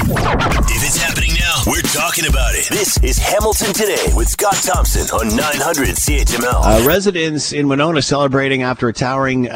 If it's happening now, we're talking about it. This is Hamilton Today with Scott Thompson on 900 CHML. Residents in Winona celebrating after the towering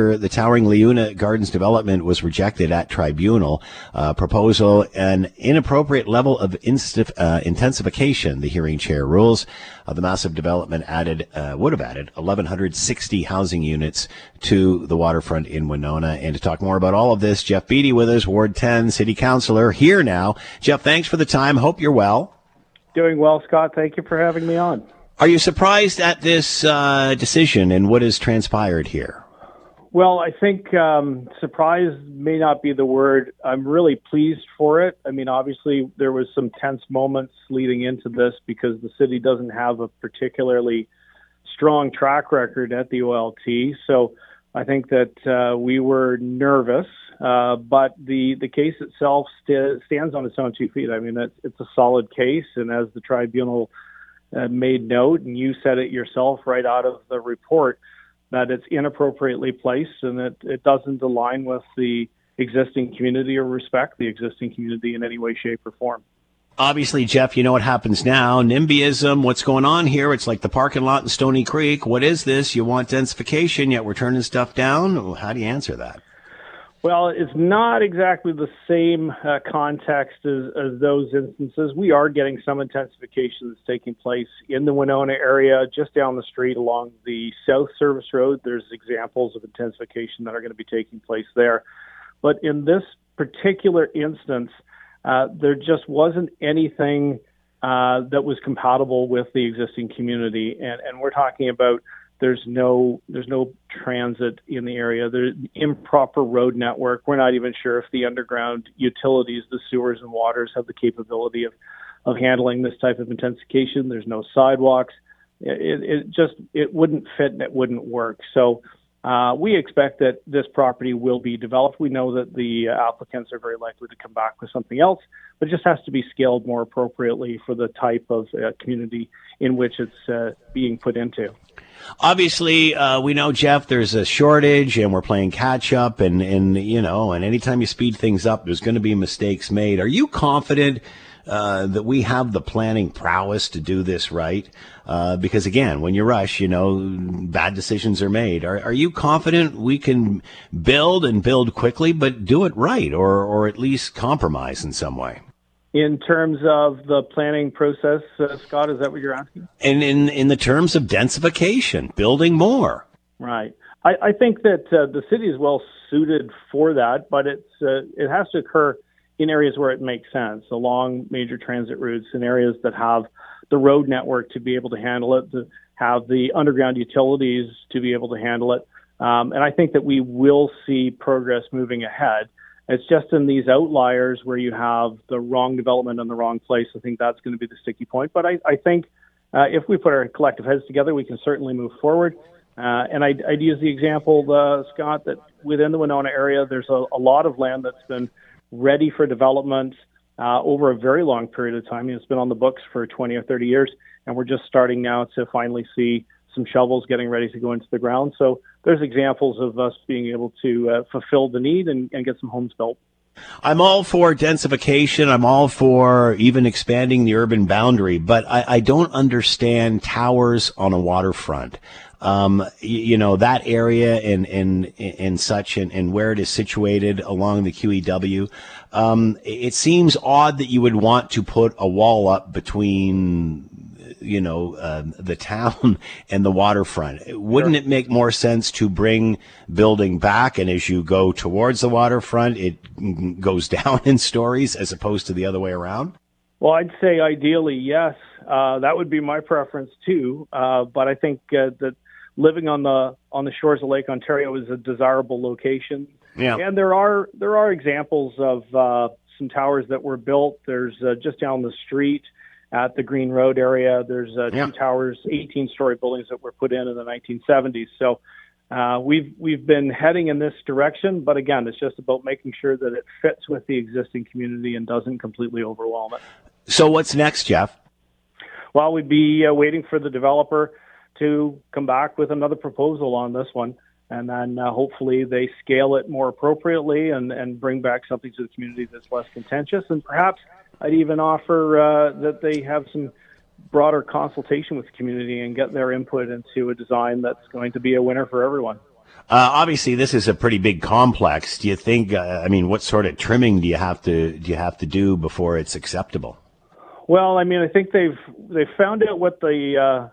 Leuna Gardens development was rejected at tribunal. Proposal an inappropriate level of intensification. The hearing chair rules. The massive development would have added 1,160 housing units to the waterfront in Winona. And to talk more about all of this, Jeff Beattie with us, Ward 10 City Councilor, here now. Jeff, thanks for the time. Hope you're well. Doing well, Scott. Thank you for having me on. Are you surprised at this decision and what has transpired here? Well, I think surprise may not be the word. I'm really pleased for it. I mean, obviously, there was some tense moments leading into this because the city doesn't have a particularly strong track record at the OLT. So I think that we were nervous, but the case itself stands on its own 2 feet. I mean, it's a solid case, and as the tribunal made note, and you said it yourself right out of the report, that it's inappropriately placed and that it doesn't align with the existing community or respect the existing community in any way, shape, or form. Obviously, Jeff, you know what happens now. NIMBYism, what's going on here? It's like the parking lot in Stony Creek. What is this? You want densification, yet we're turning stuff down? How do you answer that? Well, it's not exactly the same context as those instances. We are getting some intensification that's taking place in the Winona area, just down the street along the South Service Road. There's examples of intensification that are going to be taking place there. But in this particular instance, there just wasn't anything that was compatible with the existing community. And we're talking about there's no transit in the area. There's improper road network. We're not even sure if the underground utilities, the sewers and waters, have the capability of handling this type of intensification. There's no sidewalks. It wouldn't fit and it wouldn't work. So we expect that this property will be developed. We know that the applicants are very likely to come back with something else, but it just has to be scaled more appropriately for the type of community in which it's being put into. Obviously, we know, Jeff, there's a shortage and we're playing catch up and anytime you speed things up, there's going to be mistakes made. Are you confident that we have the planning prowess to do this right? Because again, when you rush, bad decisions are made. Are you confident we can build quickly, but do it right or at least compromise in some way? In terms of the planning process, Scott, is that what you're asking? And in the terms of densification, building more. Right. I think that the city is well suited for that, but it has to occur in areas where it makes sense, along major transit routes, in areas that have the road network to be able to handle it, to have the underground utilities to be able to handle it. And I think that we will see progress moving ahead. It's just in these outliers where you have the wrong development in the wrong place. I think that's going to be the sticky point. But I think if we put our collective heads together, we can certainly move forward. And I'd use the example, Scott, that within the Winona area, there's a lot of land that's been ready for development over a very long period of time. It's been on the books for 20 or 30 years, and we're just starting now to finally see some shovels getting ready to go into the ground. So there's examples of us being able to fulfill the need and get some homes built. I'm all for densification. I'm all for even expanding the urban boundary, but I don't understand towers on a waterfront. That area and such and where it is situated along the QEW. It seems odd that you would want to put a wall up between the town and the waterfront. Wouldn't it make more sense to bring building back, and as you go towards the waterfront, it goes down in stories as opposed to the other way around? Well, I'd say ideally, yes. That would be my preference too. But I think that living on the shores of Lake Ontario is a desirable location. Yeah. And there are examples of some towers that were built. There's just down the street at the Green Road area. There's two towers, 18-story buildings that were put in the 1970s. So we've been heading in this direction, but again, it's just about making sure that it fits with the existing community and doesn't completely overwhelm it. So what's next, Jeff? Well, we'd be waiting for the developer to come back with another proposal on this one. and then hopefully they scale it more appropriately and bring back something to the community that's less contentious. And perhaps I'd even offer that they have some broader consultation with the community and get their input into a design that's going to be a winner for everyone. Obviously, this is a pretty big complex. Do you think? What sort of trimming do you have to do before it's acceptable? Well, I think they've found out what the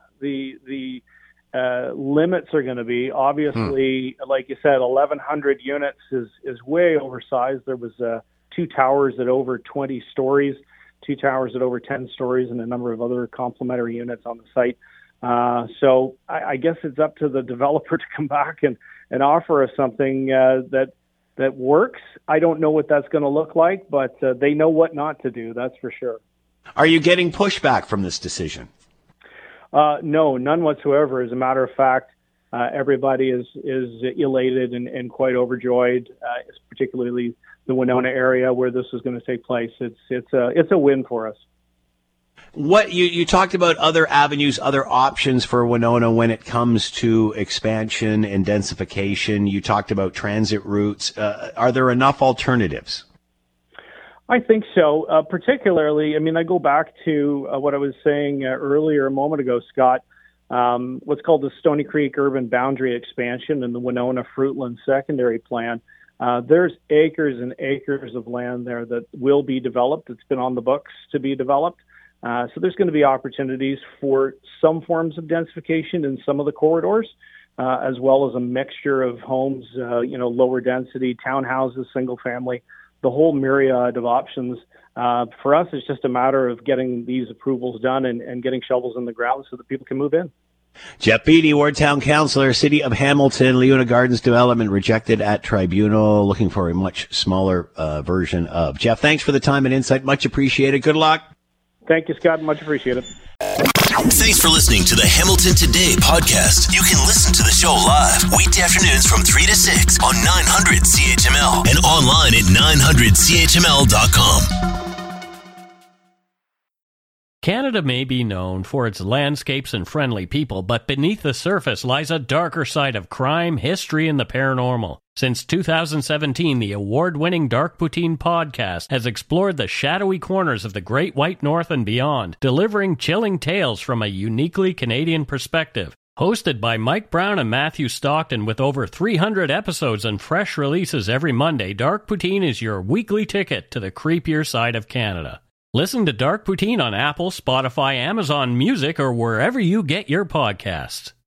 limits are going to be. Obviously, like you said, 1,100 units is way oversized. There was 2 towers at over 20 stories, 2 towers at over 10 stories, and a number of other complementary units on the site. So I guess it's up to the developer to come back and offer us something that works. I don't know what that's going to look like, but they know what not to do, that's for sure. Are you getting pushback from this decision? No, none whatsoever. As a matter of fact, everybody is elated and quite overjoyed, particularly the Winona area where this is going to take place. It's a win for us. What you talked about other avenues, other options for Winona when it comes to expansion and densification. You talked about transit routes. Are there enough alternatives? I think so. Particularly, I go back to what I was saying earlier a moment ago, Scott. What's called the Stony Creek Urban Boundary Expansion and the Winona Fruitland Secondary Plan. There's acres and acres of land there that will be developed. It's been on the books to be developed. So there's going to be opportunities for some forms of densification in some of the corridors, as well as a mixture of homes, lower density, townhouses, single family, the whole myriad of options. For us, it's just a matter of getting these approvals done and getting shovels in the ground so that people can move in. Jeff Beattie, Ward Town Councillor, City of Hamilton, Leona Gardens development rejected at tribunal, looking for a much smaller version of. Jeff, thanks for the time and insight. Much appreciated. Good luck. Thank you, Scott. Much appreciated. Thanks for listening to the Hamilton Today podcast. You can listen to the show live weekday afternoons from 3 to 6 on 900 CHML and online at 900CHML.com. Canada may be known for its landscapes and friendly people, but beneath the surface lies a darker side of crime, history, and the paranormal. Since 2017, the award-winning Dark Poutine podcast has explored the shadowy corners of the Great White North and beyond, delivering chilling tales from a uniquely Canadian perspective. Hosted by Mike Brown and Matthew Stockton with over 300 episodes and fresh releases every Monday, Dark Poutine is your weekly ticket to the creepier side of Canada. Listen to Dark Poutine on Apple, Spotify, Amazon Music, or wherever you get your podcasts.